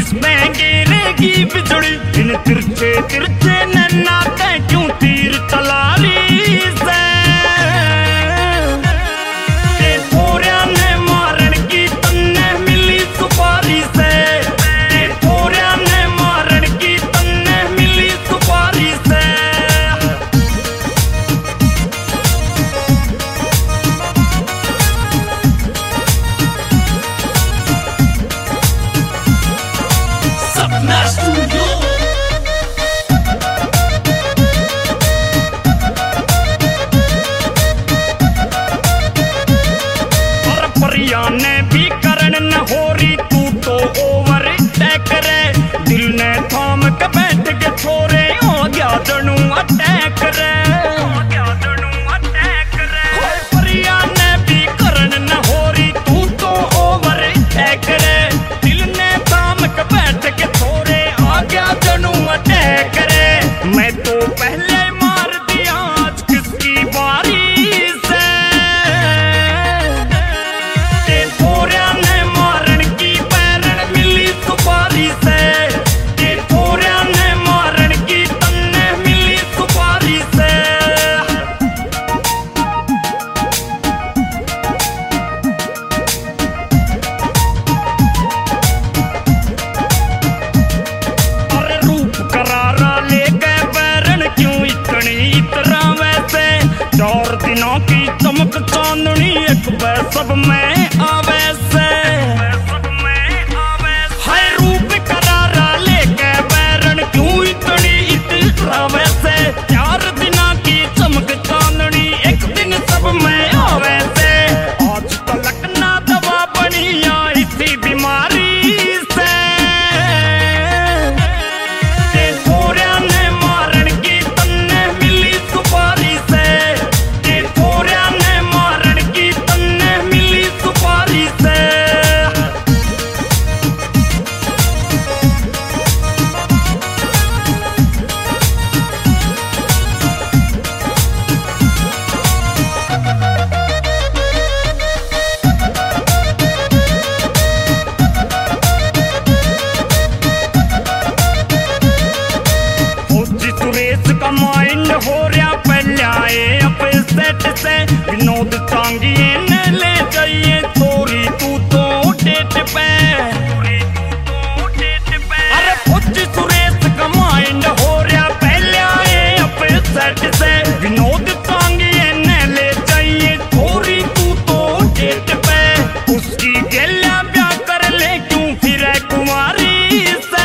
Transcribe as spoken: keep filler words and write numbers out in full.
इस में गिरेगी बिजली, इन तिरछे तिरछे नैना ते क्यों तीर चला रही से। ते थोड़िया ने मारन की तन्ने मिली सुपारी से, ते थोड़िया ने मारन की तन्ने मिली सुपारी से। Sapna Studio. और परिया ने भी करण न हो रही, तू तो ओवर टैक रे। दिल ने थाम के बैठ के छोरे, हो गया जणू अटैक रे। और परिया ने भी करण न हो रही, तू तो ओवर टैक रे। दिल ने थाम के बैठ के छोरे, आ गया जणू अटैक रे। मैं तो पहले मार दिया, आज किसकी बारी से। ते थोड़िया ने मारन की पैरन मिली सुपारी से, ते थोड़िया ने मारन की तन्ने मिली सुपारी से। अरे रूप करारा ले गए बैरन, क्यों इतनी इतरा वैसे। चार दिनों की चमक चांदनी, एक सब में आवे से। हाय रूप करारा ले गए बैरन, क्यों इतनी इतरा वैसे। चार दिनों की चमक चांदनी, एक दिन सब में आवे से। आज तलक ना दवा बनी या इसी बीमारी से। ते थोड़िया ने मारन की तन्ने मिली सुपारी से, ते थोड़िया ने मारन की तन्ने मिली सुपारी से। फौजी सुरेश का माइंड हो रहा पहले आए अपने सेट से। विनोद चांगिए ने ले जाइए चोरी, तू तो डेट पे। अरे फौजी सुरेश का माइंड हो रहा पहले आए अपने सेट से। विनोद चांगिए ने ले जाइए चोरी, तू तो डेट पे। उसकी गेलिया ब्याह कर ले, क्यों फिर कुमारी से।